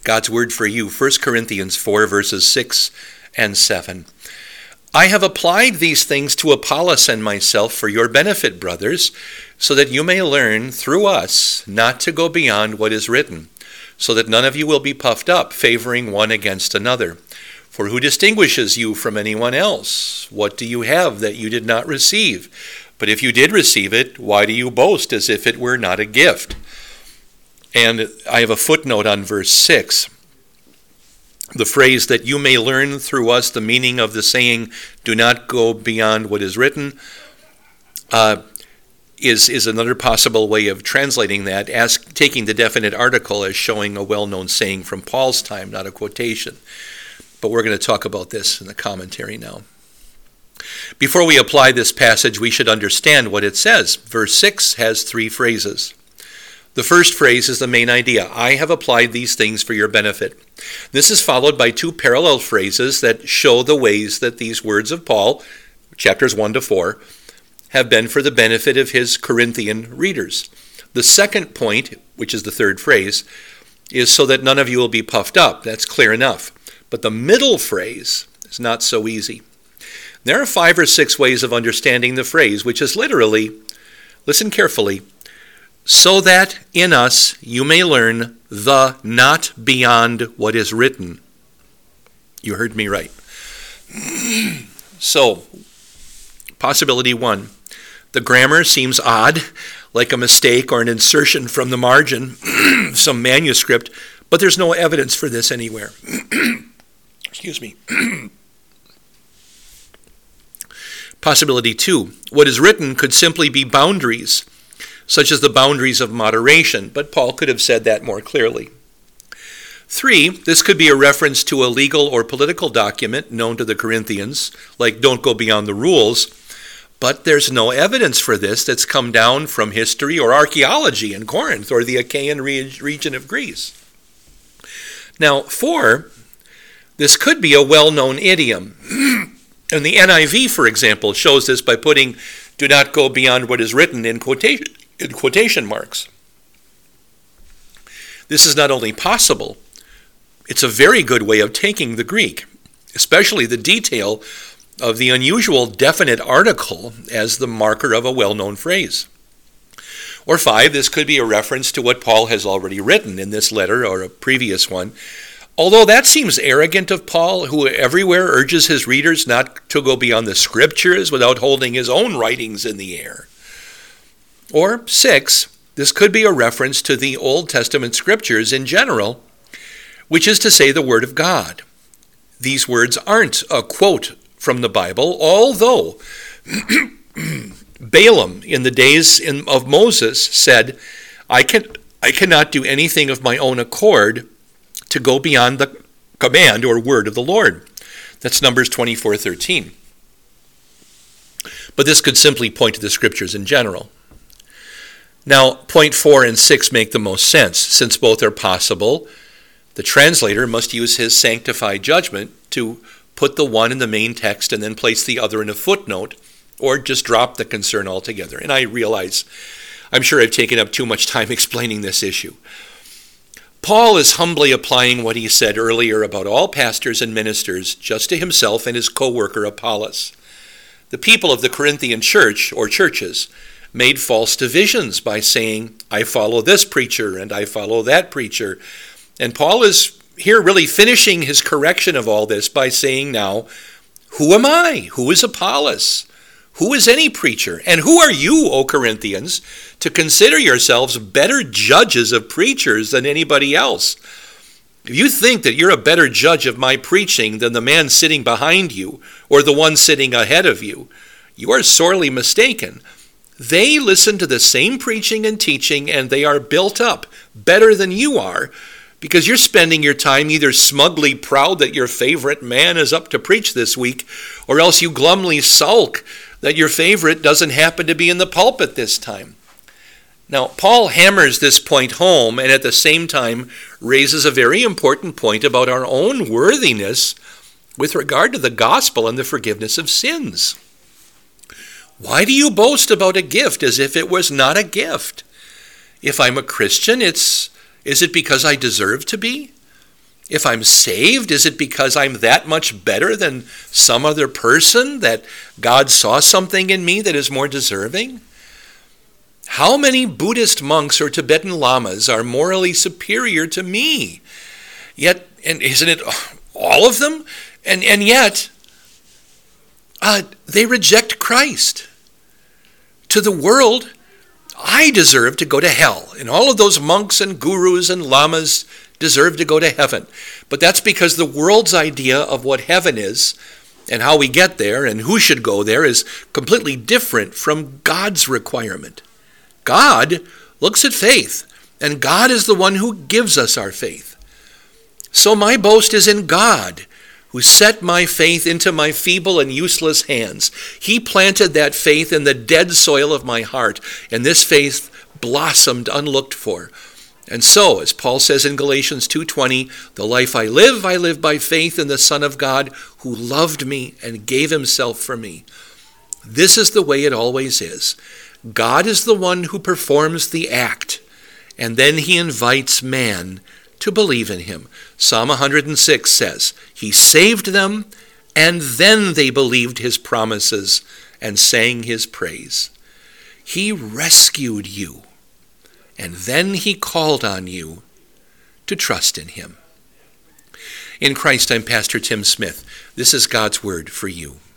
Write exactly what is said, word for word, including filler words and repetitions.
God's word for you, First Corinthians four, verses six and seven. I have applied these things to Apollos and myself for your benefit, brothers, so that you may learn through us not to go beyond what is written, so that none of you will be puffed up, favoring one against another. For who distinguishes you from anyone else? What do you have that you did not receive? But if you did receive it, why do you boast as if it were not a gift? And I have a footnote on verse six. The phrase that you may learn through us the meaning of the saying, do not go beyond what is written, uh, is, is another possible way of translating that, as taking the definite article as showing a well-known saying from Paul's time, not a quotation. But we're going to talk about this in the commentary now. Before we apply this passage, we should understand what it says. Verse six has three phrases. The first phrase is the main idea. I have applied these things for your benefit. This is followed by two parallel phrases that show the ways that these words of Paul, chapters one to four, have been for the benefit of his Corinthian readers. The second point, which is the third phrase, is so that none of you will be puffed up. That's clear enough. But the middle phrase is not so easy. There are five or six ways of understanding the phrase, which is literally, listen carefully, so that in us you may learn the not beyond what is written. You heard me right. So, possibility one. The grammar seems odd, like a mistake or an insertion from the margin, some manuscript, but there's no evidence for this anywhere. Excuse me. Possibility two. What is written could simply be boundaries, such as the boundaries of moderation, but Paul could have said that more clearly. Three, this could be a reference to a legal or political document known to the Corinthians, like don't go beyond the rules, but there's no evidence for this that's come down from history or archaeology in Corinth or the Achaean region of Greece. Now, four, this could be a well-known idiom. And the N I V, for example, shows this by putting do not go beyond what is written in quotation, in quotation marks. This is not only possible, it's a very good way of taking the Greek, especially the detail of the unusual definite article as the marker of a well-known phrase. Or five, this could be a reference to what Paul has already written in this letter or a previous one, although that seems arrogant of Paul, who everywhere urges his readers not to go beyond the scriptures without holding his own writings in the air. Or six, this could be a reference to the Old Testament scriptures in general, which is to say the Word of God. These words aren't a quote from the Bible, although Balaam in the days in, of Moses said, I can I cannot do anything of my own accord to go beyond the command or word of the Lord. That's Numbers twenty-four thirteen. But this could simply point to the scriptures in general. Now, point four and six make the most sense. Since both are possible, the translator must use his sanctified judgment to put the one in the main text and then place the other in a footnote, or just drop the concern altogether. And I realize, I'm sure I've taken up too much time explaining this issue. Paul is humbly applying what he said earlier about all pastors and ministers just to himself and his co-worker Apollos. The people of the Corinthian church, or churches, made false divisions by saying, I follow this preacher and I follow that preacher. And Paul is here really finishing his correction of all this by saying now, who am I? Who is Apollos? Who is any preacher? And who are you, O Corinthians, to consider yourselves better judges of preachers than anybody else? If you think that you're a better judge of my preaching than the man sitting behind you or the one sitting ahead of you, you are sorely mistaken. They listen to the same preaching and teaching, and they are built up better than you are, because you're spending your time either smugly proud that your favorite man is up to preach this week, or else you glumly sulk that your favorite doesn't happen to be in the pulpit this time. Now, Paul hammers this point home and at the same time raises a very important point about our own worthiness with regard to the gospel and the forgiveness of sins. Why do you boast about a gift as if it was not a gift? If I'm a Christian, it's is it because I deserve to be? If I'm saved, is it because I'm that much better than some other person, that God saw something in me that is more deserving? How many Buddhist monks or Tibetan lamas are morally superior to me? Yet, and isn't it all of them? And, and yet, uh, they reject Christ. To the world, I deserve to go to hell, and all of those monks and gurus and lamas deserve to go to heaven. But that's because the world's idea of what heaven is and how we get there and who should go there is completely different from God's requirement. God looks at faith, and God is the one who gives us our faith. So my boast is in God, who set my faith into my feeble and useless hands. He planted that faith in the dead soil of my heart, and this faith blossomed unlooked for. And so, as Paul says in Galatians two twenty, the life I live, I live by faith in the Son of God, who loved me and gave himself for me. This is the way it always is. God is the one who performs the act, and then he invites man to believe in him. Psalm one hundred six says, he saved them, and then they believed his promises and sang his praise. He rescued you, and then he called on you to trust in him. In Christ, I'm Pastor Tim Smith. This is God's word for you.